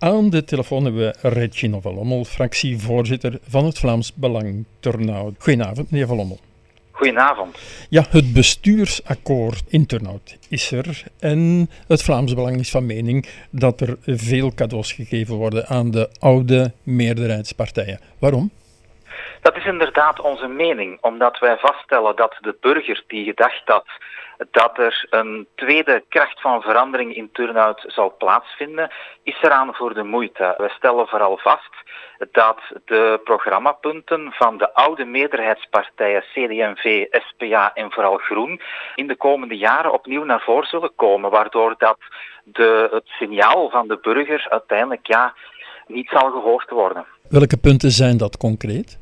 Aan de telefoon hebben we Reginald van Lommel, fractievoorzitter van het Vlaams Belang Turnhout. Goedenavond, meneer van Lommel. Goedenavond. Ja, het bestuursakkoord in Turnhout is er en het Vlaams Belang is van mening dat er veel cadeaus gegeven worden aan de oude meerderheidspartijen. Waarom? Dat is inderdaad onze mening, omdat wij vaststellen dat de burger die gedacht had dat er een tweede kracht van verandering in Turnhout zal plaatsvinden, is eraan voor de moeite. Wij stellen vooral vast dat de programmapunten van de oude meerderheidspartijen CD&V, SPA en vooral Groen in de komende jaren opnieuw naar voren zullen komen, waardoor dat het signaal van de burger uiteindelijk niet zal gehoord worden. Welke punten zijn dat concreet?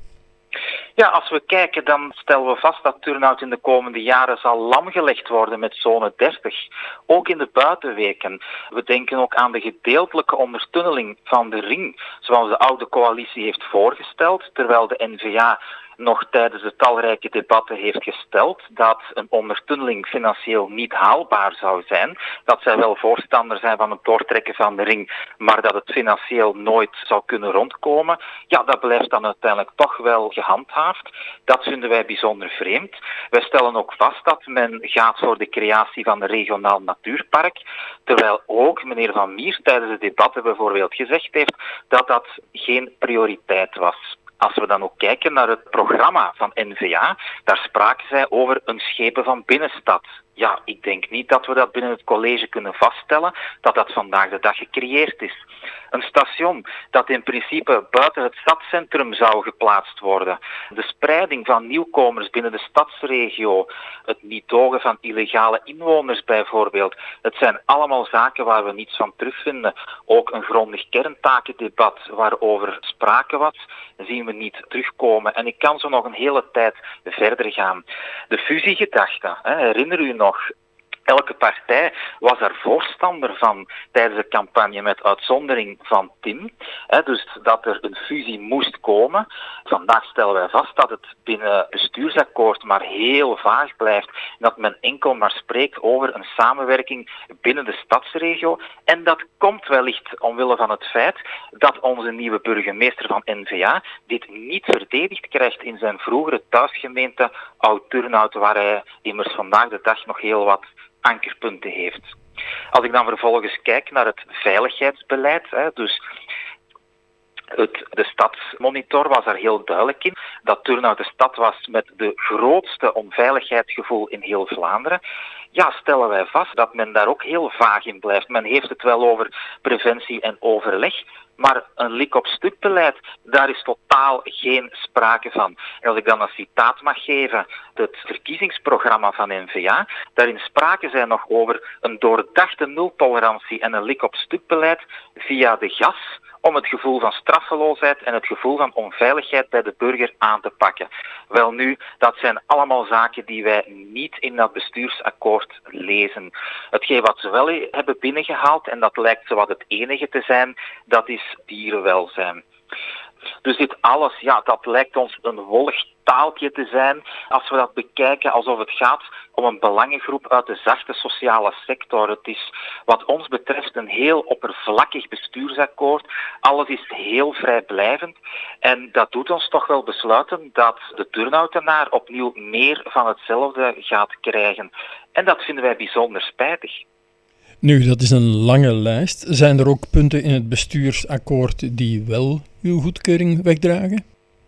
Ja, als we kijken, dan stellen we vast dat Turnhout in de komende jaren zal lamgelegd worden met zone 30. Ook in de buitenweken. We denken ook aan de gedeeltelijke ondertunneling van de ring, zoals de oude coalitie heeft voorgesteld, terwijl de N-VA nog tijdens de talrijke debatten heeft gesteld dat een ondertunneling financieel niet haalbaar zou zijn. Dat zij wel voorstander zijn van het doortrekken van de ring, maar dat het financieel nooit zou kunnen rondkomen. Ja, dat blijft dan uiteindelijk toch wel gehandhaafd. Dat vinden wij bijzonder vreemd. Wij stellen ook vast dat men gaat voor de creatie van een regionaal natuurpark, terwijl ook meneer Van Mier tijdens de debatten bijvoorbeeld gezegd heeft dat dat geen prioriteit was. Als we dan ook kijken naar het programma van N-VA, daar spraken zij over een schepen van binnenstad. Ja, ik denk niet dat we dat binnen het college kunnen vaststellen, dat dat vandaag de dag gecreëerd is. Een station dat in principe buiten het stadscentrum zou geplaatst worden. De spreiding van nieuwkomers binnen de stadsregio. Het niet dogen van illegale inwoners bijvoorbeeld. Het zijn allemaal zaken waar we niets van terugvinden. Ook een grondig kerntakendebat waarover sprake was, zien we niet terugkomen. En ik kan zo nog een hele tijd verder gaan. De fusiegedachte, herinner u nog? Elke partij was daar voorstander van tijdens de campagne met uitzondering van Tim. Dus dat er een fusie moest komen. Vandaag stellen wij vast dat het binnen het bestuursakkoord maar heel vaag blijft. Dat men enkel maar spreekt over een samenwerking binnen de stadsregio. En dat komt wellicht omwille van het feit dat onze nieuwe burgemeester van N-VA dit niet verdedigd krijgt in zijn vroegere thuisgemeente Oud-Turnhout, waar hij immers vandaag de dag nog heel wat ankerpunten heeft. Als ik dan vervolgens kijk naar het veiligheidsbeleid, dus de stadsmonitor was daar heel duidelijk in, dat Turnhout de stad was met de grootste onveiligheidsgevoel in heel Vlaanderen. Ja, stellen wij vast dat men daar ook heel vaag in blijft. Men heeft het wel over preventie en overleg, maar een lik-op-stuk beleid, daar is totaal geen sprake van. En als ik dan een citaat mag geven, het verkiezingsprogramma van N-VA, daarin spraken zij nog over een doordachte nultolerantie en een lik-op-stuk beleid via de gas, om het gevoel van straffeloosheid en het gevoel van onveiligheid bij de burger aan te pakken. Wel nu, dat zijn allemaal zaken die wij niet in dat bestuursakkoord lezen. Hetgeen wat ze wel hebben binnengehaald, en dat lijkt zowat het enige te zijn, dat is dierenwelzijn. Dus dit alles, dat lijkt ons een wollig taaltje te zijn als we dat bekijken alsof het gaat om een belangengroep uit de zachte sociale sector. Het is wat ons betreft een heel oppervlakkig bestuursakkoord. Alles is heel vrijblijvend en dat doet ons toch wel besluiten dat de Turnhoutenaar opnieuw meer van hetzelfde gaat krijgen. En dat vinden wij bijzonder spijtig. Nu, dat is een lange lijst. Zijn er ook punten in het bestuursakkoord die wel uw goedkeuring wegdragen?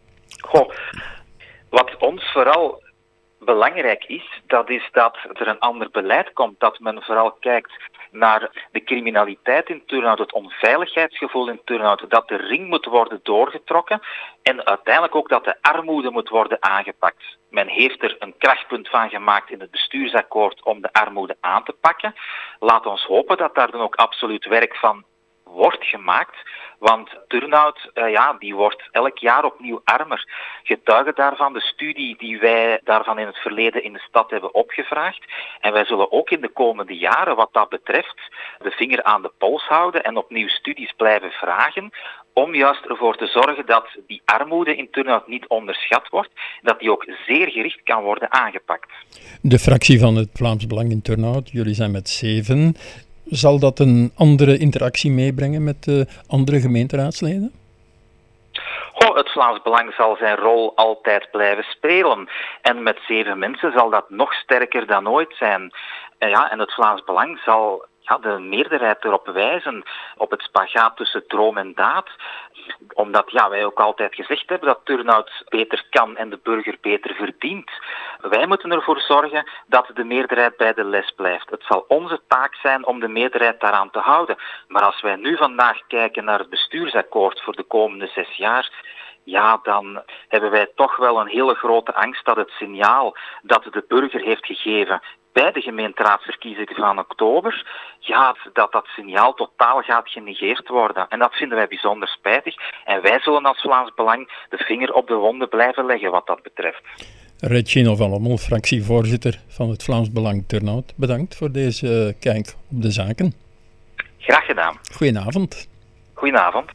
Wat ons vooral belangrijk is, dat is dat er een ander beleid komt. Dat men vooral kijkt naar de criminaliteit in Turnhout, het onveiligheidsgevoel in Turnhout, dat de ring moet worden doorgetrokken en uiteindelijk ook dat de armoede moet worden aangepakt. Men heeft er een krachtpunt van gemaakt in het bestuursakkoord om de armoede aan te pakken. Laat ons hopen dat daar dan ook absoluut werk van wordt gemaakt, want Turnhout die wordt elk jaar opnieuw armer. Getuige daarvan de studie die wij daarvan in het verleden in de stad hebben opgevraagd. En wij zullen ook in de komende jaren wat dat betreft de vinger aan de pols houden en opnieuw studies blijven vragen om juist ervoor te zorgen dat die armoede in Turnhout niet onderschat wordt, dat die ook zeer gericht kan worden aangepakt. De fractie van het Vlaams Belang in Turnhout, jullie zijn met 7. Zal dat een andere interactie meebrengen met andere gemeenteraadsleden? Het Vlaams Belang zal zijn rol altijd blijven spelen. En met 7 mensen zal dat nog sterker dan ooit zijn. En het Vlaams Belang zal de meerderheid erop wijzen, op het spagaat tussen droom en daad. Omdat wij ook altijd gezegd hebben dat turnout beter kan en de burger beter verdient. Wij moeten ervoor zorgen dat de meerderheid bij de les blijft. Het zal onze taak zijn om de meerderheid daaraan te houden. Maar als wij nu vandaag kijken naar het bestuursakkoord voor de komende 6 jaar... dan hebben wij toch wel een hele grote angst dat het signaal dat de burger heeft gegeven bij de gemeenteraadsverkiezingen van oktober, dat signaal totaal gaat genegeerd worden. En dat vinden wij bijzonder spijtig. En wij zullen als Vlaams Belang de vinger op de wonden blijven leggen wat dat betreft. Retjino van Lommel, fractievoorzitter van het Vlaams Belang Turnhout. Bedankt voor deze kijk op de zaken. Graag gedaan. Goedenavond. Goedenavond.